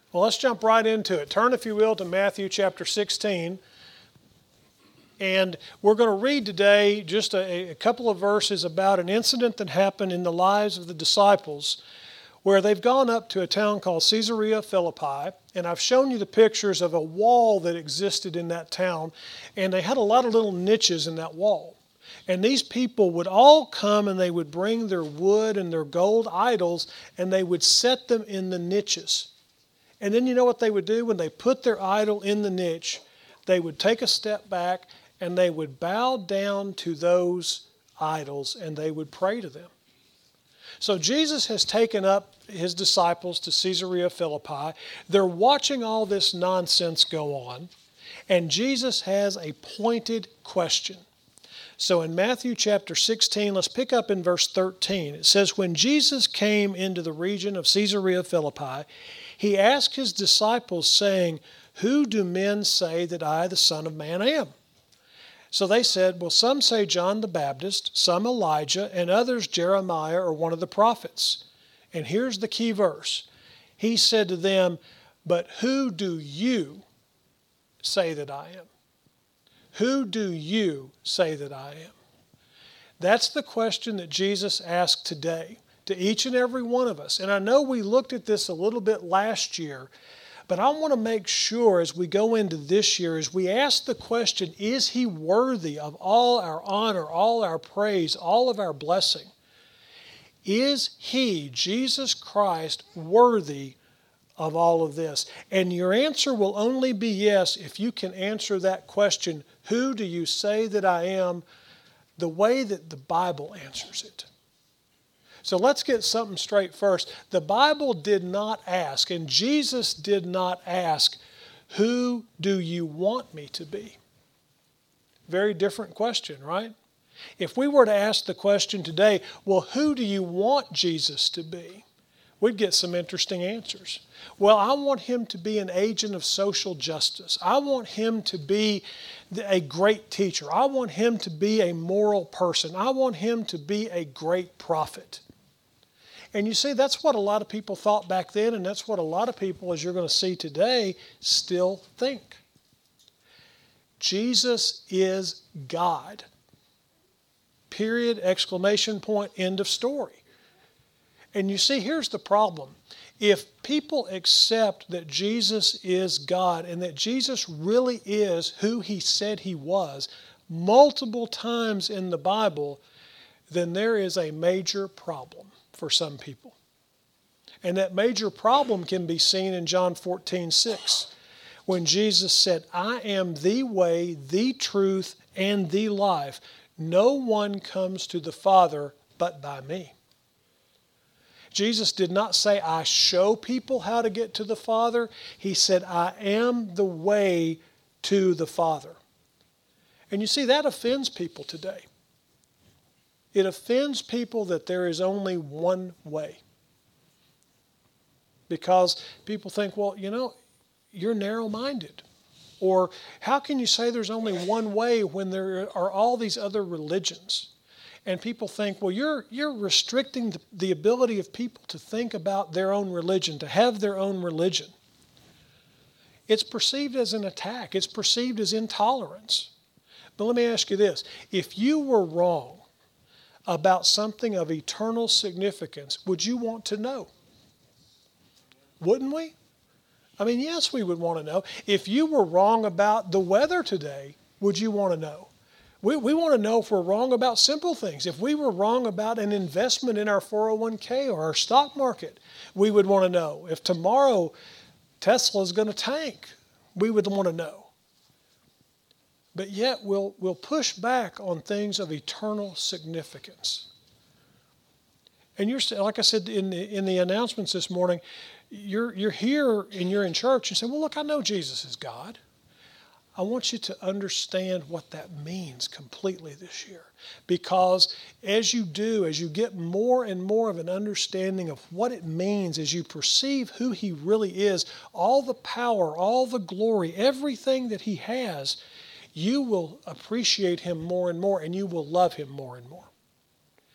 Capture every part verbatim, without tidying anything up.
Well, let's jump right into it. Turn, if you will, to Matthew chapter sixteen. And we're going to read today just a, a couple of verses about an incident that happened in the lives of the disciples where they've gone up to a town called Caesarea Philippi. And I've shown you the pictures of a wall that existed in that town. And they had a lot of little niches in that wall. And these people would all come and they would bring their wood and their gold idols and they would set them in the niches. And then you know what they would do? When they put their idol in the niche, they would take a step back and they would bow down to those idols and they would pray to them. So Jesus has taken up his disciples to Caesarea Philippi. They're watching all this nonsense go on. And Jesus has a pointed question. So in Matthew chapter sixteen, let's pick up in verse thirteen. It says, when Jesus came into the region of Caesarea Philippi, he asked his disciples, saying, who do men say that I, the Son of Man, am? So they said, well, some say John the Baptist, some Elijah, and others Jeremiah or one of the prophets. And here's the key verse. He said to them, but who do you say that I am? Who do you say that I am? That's the question that Jesus asked today to each and every one of us. And I know we looked at this a little bit last year, but I want to make sure as we go into this year, as we ask the question, is he worthy of all our honor, all our praise, all of our blessing? Is he, Jesus Christ, worthy of all of this? And your answer will only be yes if you can answer that question, who do you say that I am, the way that the Bible answers it. So let's get something straight first. The Bible did not ask, and Jesus did not ask, who do you want me to be? Very different question, right? If we were to ask the question today, well, who do you want Jesus to be? We'd get some interesting answers. Well, I want him to be an agent of social justice. I want him to be a great teacher. I want him to be a moral person. I want him to be a great prophet. And you see, that's what a lot of people thought back then, and that's what a lot of people, as you're going to see today, still think. Jesus is God. Period, exclamation point, end of story. And you see, here's the problem. If people accept that Jesus is God and that Jesus really is who he said he was multiple times in the Bible, then there is a major problem for some people. And that major problem can be seen in John fourteen six, when Jesus said, I am the way, the truth, and the life. No one comes to the Father but by me. Jesus did not say, I show people how to get to the Father. He said, I am the way to the Father. And you see, that offends people today. It offends people that there is only one way. Because people think, well, you know, you're narrow-minded. Or how can you say there's only one way when there are all these other religions? And people think, well, you're, you're restricting the, the ability of people to think about their own religion, to have their own religion. It's perceived as an attack. It's perceived as intolerance. But let me ask you this. If you were wrong about something of eternal significance, would you want to know? Wouldn't we? I mean, yes, we would want to know. If you were wrong about the weather today, would you want to know? We, we want to know if we're wrong about simple things. If we were wrong about an investment in our four oh one k or our stock market, we would want to know. If tomorrow Tesla is going to tank, we would want to know. But yet we'll, we'll push back on things of eternal significance. And you're, like I said in the, in the announcements this morning, you're, you're here and you're in church and say, well, look, I know Jesus is God. I want you to understand what that means completely this year. Because as you do, as you get more and more of an understanding of what it means, as you perceive who he really is, all the power, all the glory, everything that he has, you will appreciate him more and more, and you will love him more and more.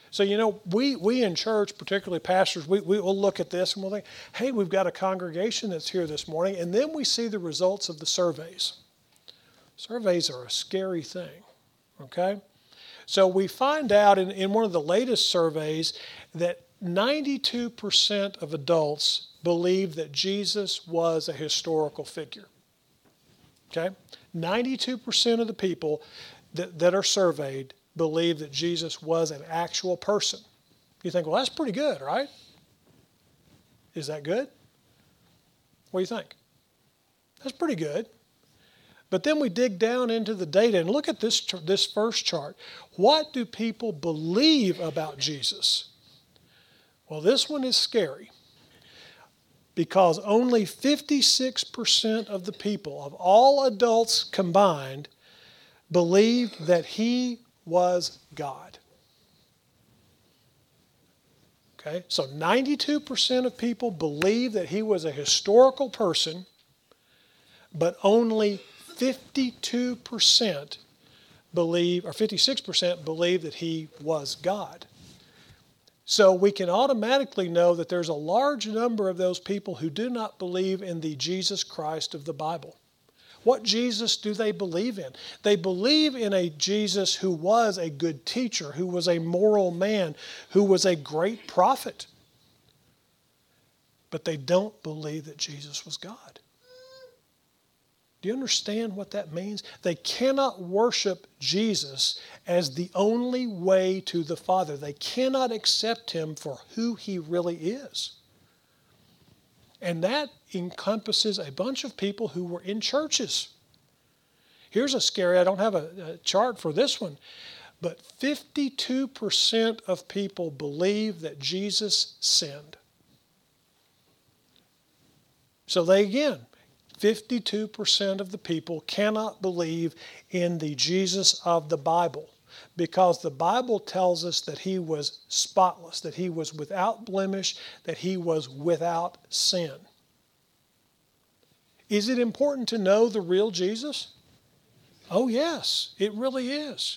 So, you know, we, we in church, particularly pastors, we, we will look at this and we'll think, hey, we've got a congregation that's here this morning. And then we see the results of the surveys. Surveys are a scary thing, okay? So we find out in, in one of the latest surveys that ninety-two percent of adults believe that Jesus was a historical figure, okay? ninety-two percent of the people that, that are surveyed believe that Jesus was an actual person. You think, well, that's pretty good, right? Is that good? What do you think? That's pretty good. But then we dig down into the data and look at this, this first chart. What do people believe about Jesus? Well, this one is scary because only fifty-six percent of the people, of all adults combined, believed that he was God. Okay, so ninety-two percent of people believe that he was a historical person, but only fifty-two percent believe, or fifty-six percent believe that he was God. So we can automatically know that there's a large number of those people who do not believe in the Jesus Christ of the Bible. What Jesus do they believe in? They believe in a Jesus who was a good teacher, who was a moral man, who was a great prophet. But they don't believe that Jesus was God. Do you understand what that means? They cannot worship Jesus as the only way to the Father. They cannot accept him for who he really is. And that encompasses a bunch of people who were in churches. Here's a scary, I don't have a, a chart for this one, but fifty-two percent of people believe that Jesus sinned. So they again, fifty-two percent of the people cannot believe in the Jesus of the Bible because the Bible tells us that he was spotless, that he was without blemish, that he was without sin. Is it important to know the real Jesus? Oh yes, it really is.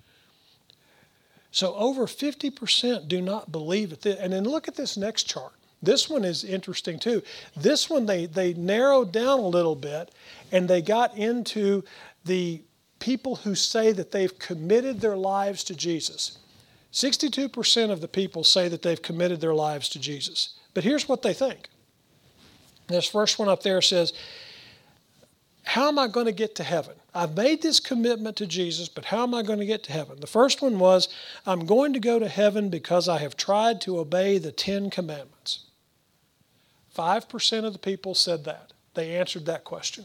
So over fifty percent do not believe it. And then look at this next chart. This one is interesting too. This one they, they narrowed down a little bit and they got into the people who say that they've committed their lives to Jesus. sixty-two percent of the people say that they've committed their lives to Jesus. But here's what they think. This first one up there says, how am I going to get to heaven? I've made this commitment to Jesus, but how am I going to get to heaven? The first one was, I'm going to go to heaven because I have tried to obey the Ten Commandments. five percent of the people said that. They answered that question.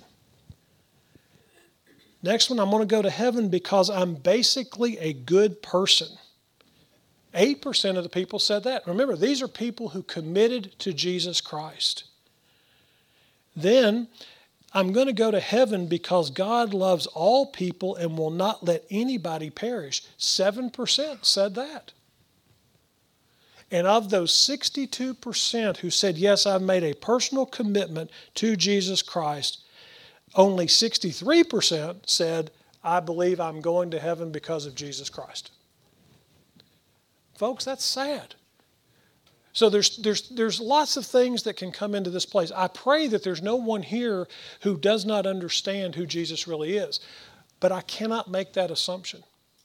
Next one, I'm going to go to heaven because I'm basically a good person. eight percent of the people said that. Remember, these are people who committed to Jesus Christ. Then, I'm going to go to heaven because God loves all people and will not let anybody perish. seven percent said that. And of those sixty-two percent who said, yes, I've made a personal commitment to Jesus Christ, only sixty-three percent said, I believe I'm going to heaven because of Jesus Christ. Folks, that's sad. So there's, there's, there's lots of things that can come into this place. I pray that there's no one here who does not understand who Jesus really is. But I cannot make that assumption.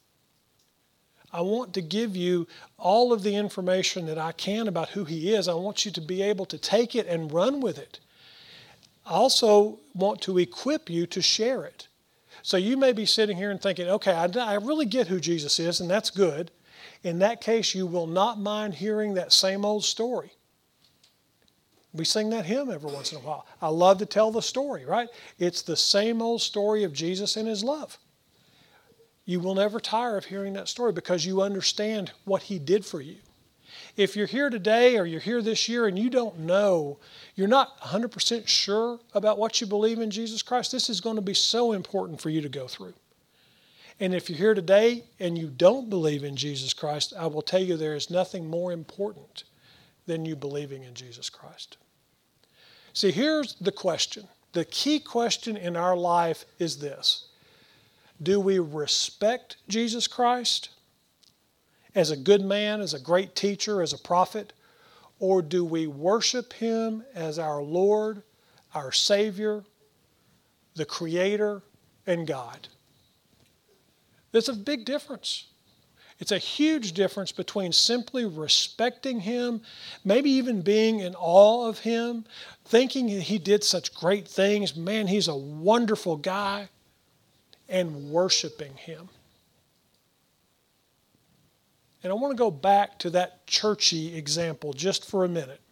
I want to give you all of the information that I can about who he is. I want you to be able to take it and run with it. I also want to equip you to share it. So you may be sitting here and thinking, okay, I, I really get who Jesus is, and that's good. In that case, you will not mind hearing that same old story. We sing that hymn every once in a while. I love to tell the story, right? It's the same old story of Jesus and his love. You will never tire of hearing that story because you understand what he did for you. If you're here today or you're here this year and you don't know, you're not one hundred percent sure about what you believe in Jesus Christ, this is going to be so important for you to go through. And if you're here today and you don't believe in Jesus Christ, I will tell you there is nothing more important than you believing in Jesus Christ. See, here's the question. The key question in our life is this. Do we respect Jesus Christ? as a good man, as a great teacher, as a prophet? Or do we worship him as our Lord, our Savior, the Creator, and God? There's a big difference. It's a huge difference between simply respecting him, maybe even being in awe of him, thinking he did such great things, man, he's a wonderful guy, and worshiping him. And I want to go back to that churchy example just for a minute,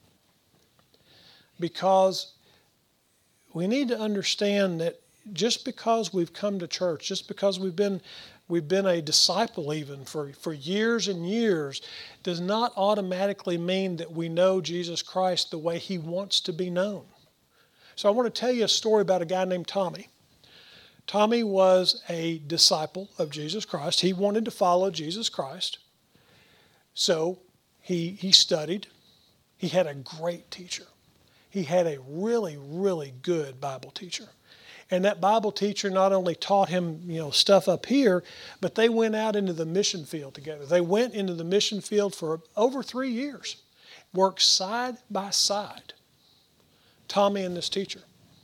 because we need to understand that just because we've come to church, just because we've been we've been a disciple even for, for years and years, does not automatically mean that we know Jesus Christ the way he wants to be known. So I want to tell you a story about a guy named Tommy. Tommy was a disciple of Jesus Christ. He wanted to follow Jesus Christ. So he, he studied. He had a great teacher. He had a really, really good Bible teacher. And that Bible teacher not only taught him, you know, stuff up here, but they went out into the mission field together. They went into the mission field for over three years, worked side by side, Tommy and this teacher.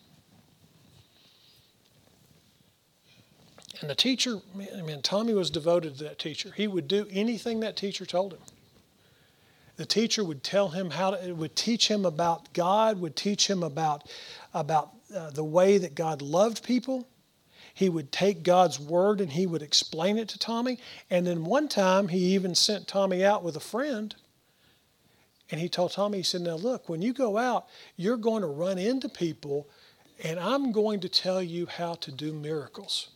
And the teacher, man, man, Tommy was devoted to that teacher. He would do anything that teacher told him. The teacher would tell him how to, would teach him about God, would teach him about, about uh, the way that God loved people. He would take God's word and he would explain it to Tommy. And then one time he even sent Tommy out with a friend. And he told Tommy, he said, now look, when you go out, you're going to run into people and I'm going to tell you how to do miracles.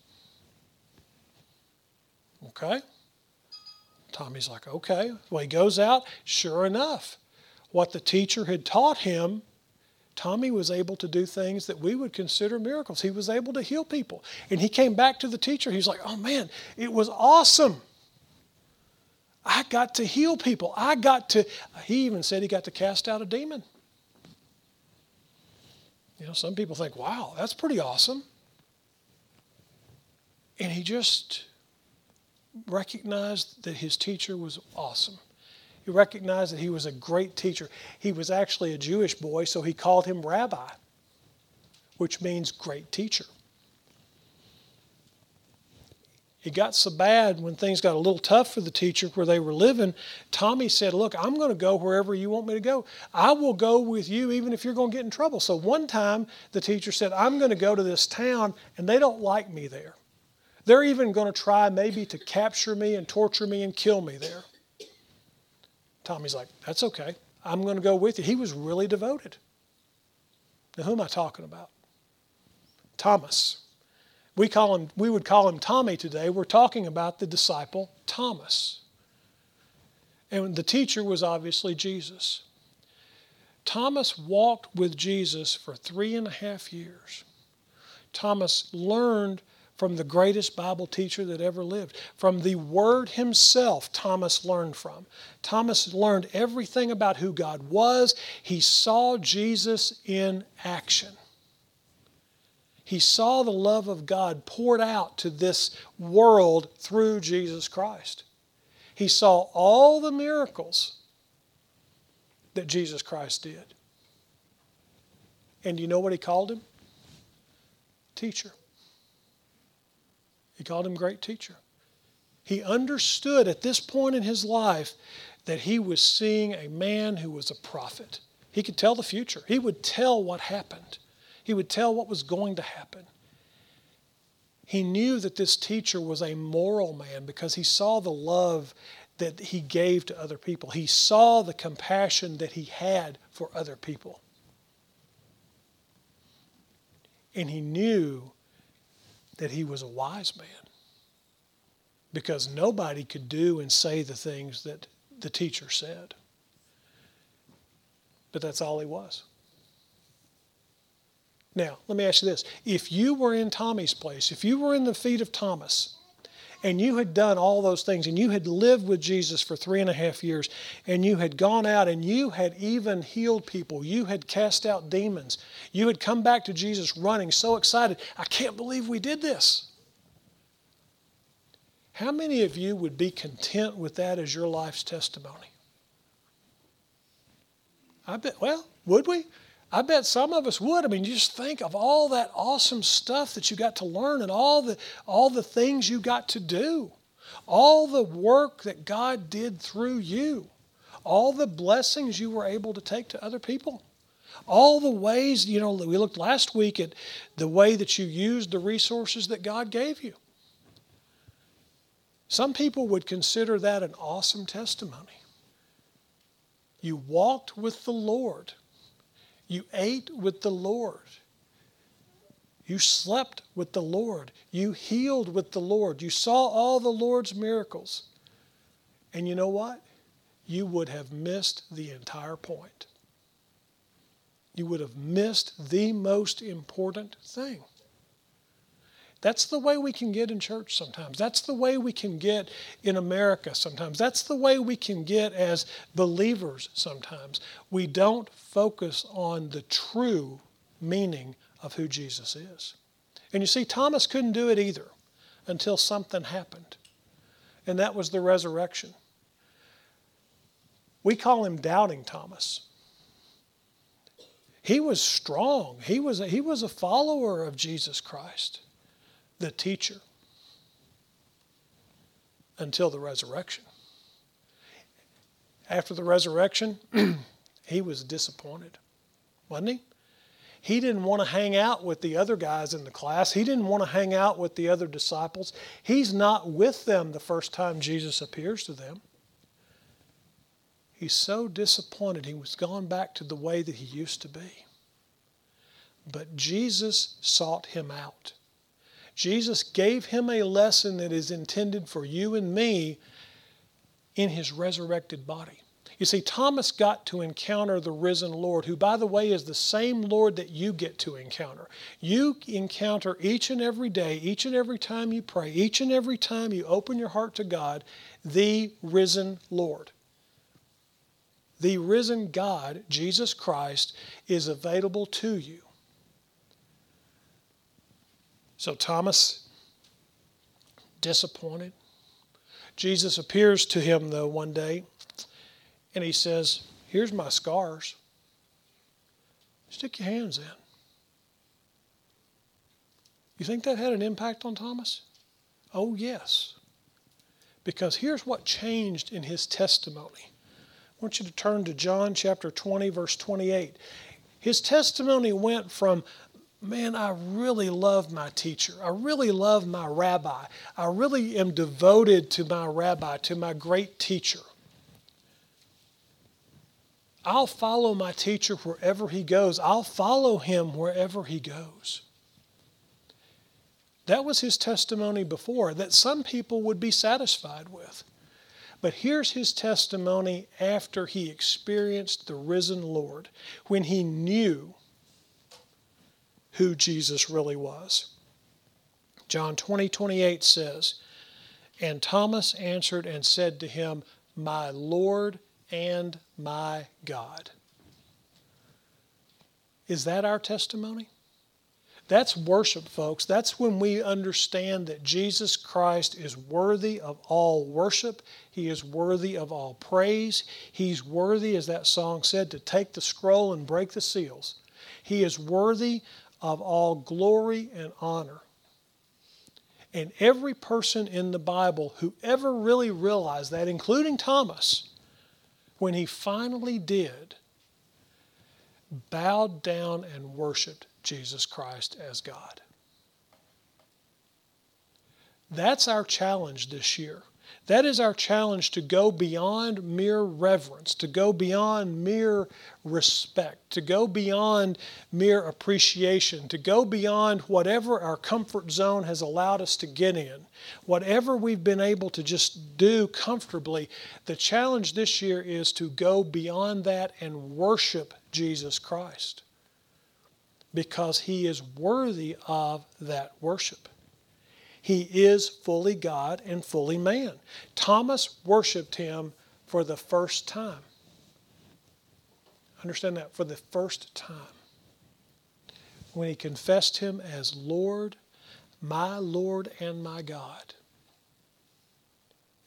Okay? Tommy's like, okay. Well, he goes out. Sure enough, what the teacher had taught him, Tommy was able to do things that we would consider miracles. He was able to heal people. And he came back to the teacher. He's like, oh man, it was awesome. I got to heal people. I got to, he even said he got to cast out a demon. You know, some people think, wow, that's pretty awesome. And he just recognized that his teacher was awesome. He recognized that he was a great teacher. He was actually a Jewish boy, so he called him Rabbi, which means great teacher. It got so bad when things got a little tough for the teacher where they were living, Tommy said, look, I'm going to go wherever you want me to go. I will go with you even if you're going to get in trouble. So one time the teacher said, I'm going to go to this town and they don't like me there. They're even going to try maybe to capture me and torture me and kill me there. Tommy's like, that's okay. I'm going to go with you. He was really devoted. Now, who am I talking about? Thomas. We call him, we would call him Tommy today. We're talking about the disciple Thomas. And the teacher was obviously Jesus. Thomas walked with Jesus for three and a half years. Thomas learned from the greatest Bible teacher that ever lived. From the Word himself, Thomas learned from. Thomas learned everything about who God was. He saw Jesus in action. He saw the love of God poured out to this world through Jesus Christ. He saw all the miracles that Jesus Christ did. And you know what he called him? Teacher. He called him great teacher. He understood at this point in his life that he was seeing a man who was a prophet. He could tell the future. He would tell what happened. He would tell what was going to happen. He knew that this teacher was a moral man because he saw the love that he gave to other people. He saw the compassion that he had for other people. And he knew that he was a wise man because nobody could do and say the things that the teacher said. But that's all he was. Now, let me ask you this. If you were in Tommy's place, if you were in the feet of Thomas, and you had done all those things, and you had lived with Jesus for three and a half years, and you had gone out and you had even healed people, you had cast out demons, you had come back to Jesus running, so excited, I can't believe we did this. How many of you would be content with that as your life's testimony? I bet, well, would we? I bet some of us would. I mean, you just think of all that awesome stuff that you got to learn and all the, all the things you got to do. All the work that God did through you. All the blessings you were able to take to other people. All the ways, you know, we looked last week at the way that you used the resources that God gave you. Some people would consider that an awesome testimony. You walked with the Lord. You ate with the Lord. You slept with the Lord. You healed with the Lord. You saw all the Lord's miracles. And you know what? You would have missed the entire point. You would have missed the most important thing. That's the way we can get in church sometimes. That's the way we can get in America sometimes. That's the way we can get as believers sometimes. We don't focus on the true meaning of who Jesus is. And you see, Thomas couldn't do it either until something happened. And that was the resurrection. We call him Doubting Thomas. He was strong. He was a, he was a follower of Jesus Christ, the teacher, until the resurrection. After the resurrection, he was disappointed, wasn't he? He didn't want to hang out with the other guys in the class. He didn't want to hang out with the other disciples. He's not with them the first time Jesus appears to them. He's so disappointed. He was gone back to the way that he used to be. But Jesus sought him out. Jesus gave him a lesson that is intended for you and me in his resurrected body. You see, Thomas got to encounter the risen Lord, who, by the way, is the same Lord that you get to encounter. You encounter each and every day, each and every time you pray, each and every time you open your heart to God, the risen Lord. The risen God, Jesus Christ, is available to you. So Thomas, disappointed. Jesus appears to him, though, one day, and he says, here's my scars. Stick your hands in. You think that had an impact on Thomas? Oh, yes. Because here's what changed in his testimony. I want you to turn to John chapter twenty, verse twenty-eight. His testimony went from, man, I really love my teacher. I really love my rabbi. I really am devoted to my rabbi, to my great teacher. I'll follow my teacher wherever he goes. I'll follow him wherever he goes. That was his testimony before, that some people would be satisfied with. But here's his testimony after he experienced the risen Lord, when he knew who Jesus really was. John twenty, twenty-eight says, and Thomas answered and said to him, my Lord and my God. Is that our testimony? That's worship, folks. That's when we understand that Jesus Christ is worthy of all worship. He is worthy of all praise. He's worthy, as that song said, to take the scroll and break the seals. He is worthy of all glory and honor. And every person in the Bible who ever really realized that, including Thomas, when he finally did, bowed down and worshiped Jesus Christ as God. That's our challenge this year. That is our challenge, to go beyond mere reverence, to go beyond mere respect, to go beyond mere appreciation, to go beyond whatever our comfort zone has allowed us to get in, whatever we've been able to just do comfortably. The challenge this year is to go beyond that and worship Jesus Christ, because He is worthy of that worship. He is fully God and fully man. Thomas worshiped Him for the first time. Understand that, for the first time. When he confessed Him as Lord, my Lord and my God.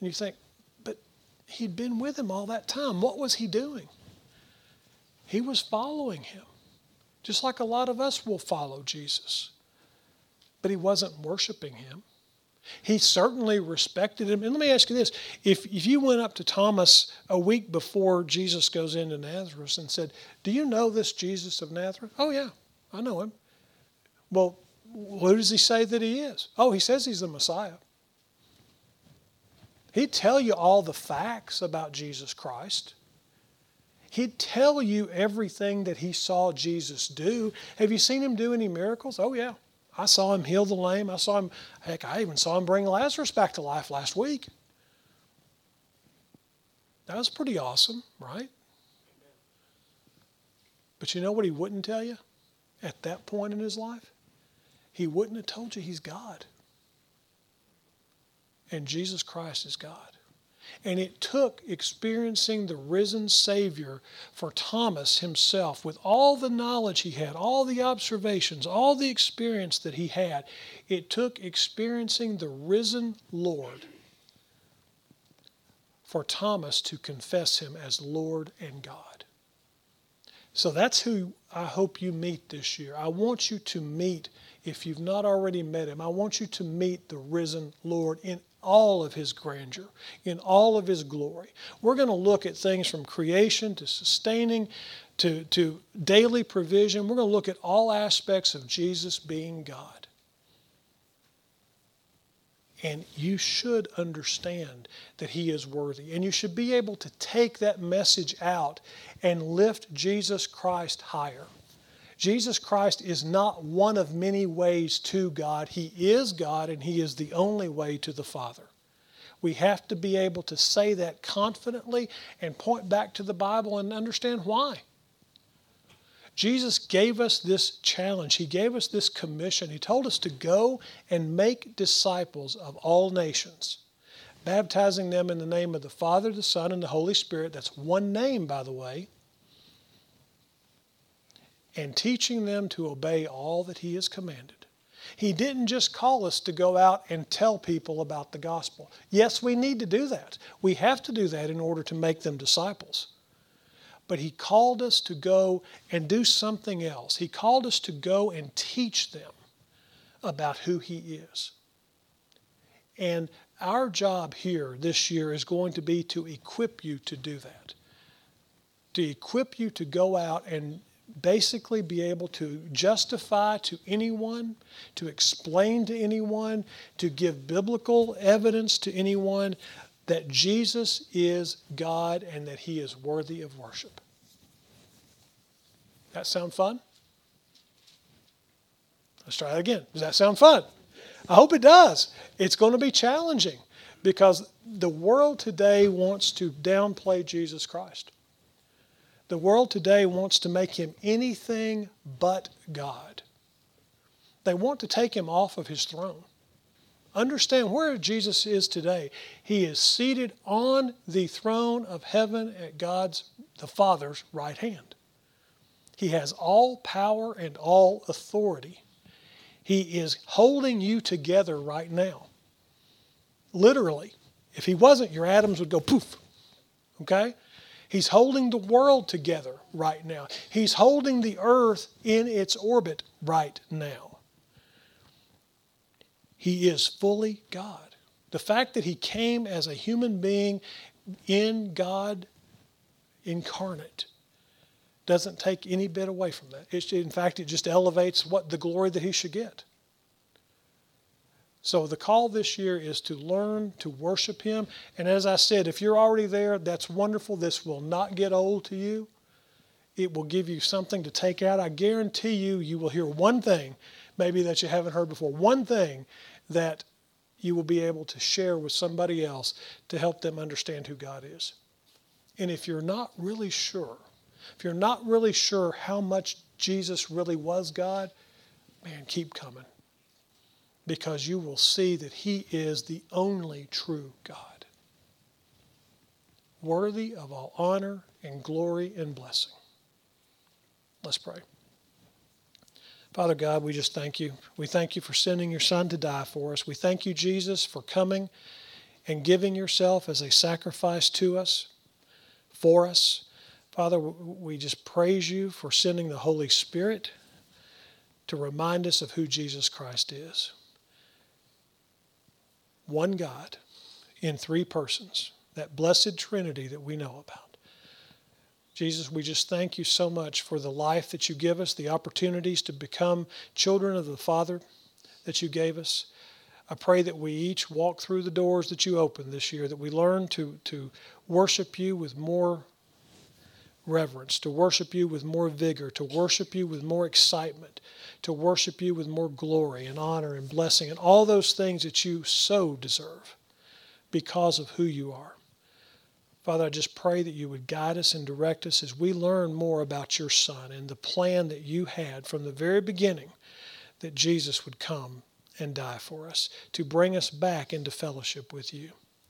And you think, but he'd been with him all that time. What was he doing? He was following him, just like a lot of us will follow Jesus. But he wasn't worshiping him. He certainly respected him. And let me ask you this. If, if you went up to Thomas a week before Jesus goes into Nazareth and said, do you know this Jesus of Nazareth? Oh, yeah, I know him. Well, who does he say that he is? Oh, he says he's the Messiah. He'd tell you all the facts about Jesus Christ. He'd tell you everything that he saw Jesus do. Have you seen him do any miracles? Oh, yeah. I saw him heal the lame. I saw him, heck, I even saw him bring Lazarus back to life last week. That was pretty awesome, right? But you know what he wouldn't tell you at that point in his life? He wouldn't have told you he's God. And Jesus Christ is God. And it took experiencing the risen Savior for Thomas himself, with all the knowledge he had, all the observations, all the experience that he had. It took experiencing the risen Lord for Thomas to confess him as Lord and God. So that's who I hope you meet this year. I want you to meet, if you've not already met him, I want you to meet the risen Lord in all of his grandeur, in all of his glory. We're going to look at things from creation to sustaining to, to daily provision. We're going to look at all aspects of Jesus being God. And you should understand that he is worthy. And you should be able to take that message out and lift Jesus Christ higher. Jesus Christ is not one of many ways to God. He is God, and he is the only way to the Father. We have to be able to say that confidently and point back to the Bible and understand why. Jesus gave us this challenge. He gave us this commission. He told us to go and make disciples of all nations, baptizing them in the name of the Father, the Son, and the Holy Spirit. That's one name, by the way. And teaching them to obey all that he has commanded. He didn't just call us to go out and tell people about the gospel. Yes, we need to do that. We have to do that in order to make them disciples. But he called us to go and do something else. He called us to go and teach them about who he is. And our job here this year is going to be to equip you to do that. To equip you to go out and basically be able to justify to anyone, to explain to anyone, to give biblical evidence to anyone that Jesus is God and that he is worthy of worship. That sound fun? Let's try it again. Does that sound fun? I hope it does. It's going to be challenging because the world today wants to downplay Jesus Christ. The world today wants to make him anything but God. They want to take him off of his throne. Understand where Jesus is today. He is seated on the throne of heaven at God's, the Father's, right hand. He has all power and all authority. He is holding you together right now. Literally. If he wasn't, your atoms would go poof. Okay? He's holding the world together right now. He's holding the earth in its orbit right now. He is fully God. The fact that he came as a human being in God incarnate doesn't take any bit away from that. It's, in fact, it just elevates what the glory that he should get. So the call this year is to learn to worship him. And as I said, if you're already there, that's wonderful. This will not get old to you. It will give you something to take out. I guarantee you, you will hear one thing, maybe that you haven't heard before, one thing that you will be able to share with somebody else to help them understand who God is. And if you're not really sure, if you're not really sure how much Jesus really was God, man, keep coming. Because you will see that he is the only true God, worthy of all honor and glory and blessing. Let's pray. Father God, we just thank you. We thank you for sending your Son to die for us. We thank you, Jesus, for coming and giving yourself as a sacrifice to us, for us. Father, we just praise you for sending the Holy Spirit to remind us of who Jesus Christ is. One God in three persons, that blessed Trinity that we know about. Jesus, we just thank you so much for the life that you give us, the opportunities to become children of the Father that you gave us. I pray that we each walk through the doors that you opened this year, that we learn to, to worship you with more reverence, to worship you with more vigor, to worship you with more excitement, to worship you with more glory and honor and blessing and all those things that you so deserve because of who you are. Father, I just pray that you would guide us and direct us as we learn more about your Son and the plan that you had from the very beginning that Jesus would come and die for us, to bring us back into fellowship with you.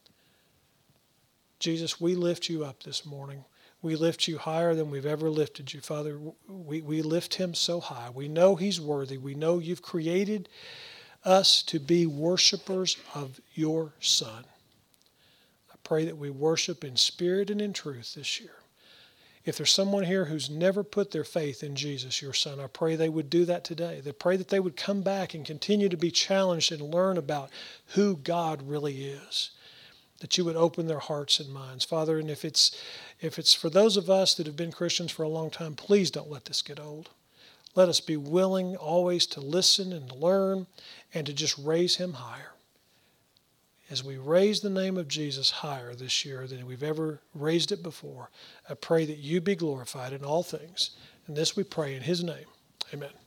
Jesus, we lift you up this morning. We lift you higher than we've ever lifted you, Father. We, we lift him so high. We know he's worthy. We know you've created us to be worshipers of your Son. I pray that we worship in spirit and in truth this year. If there's someone here who's never put their faith in Jesus, your Son, I pray they would do that today. I pray that they would come back and continue to be challenged and learn about who God really is, that you would open their hearts and minds. Father, and if it's if it's for those of us that have been Christians for a long time, please don't let this get old. Let us be willing always to listen and to learn and to just raise him higher. As we raise the name of Jesus higher this year than we've ever raised it before, I pray that you be glorified in all things. And this we pray in his name. Amen.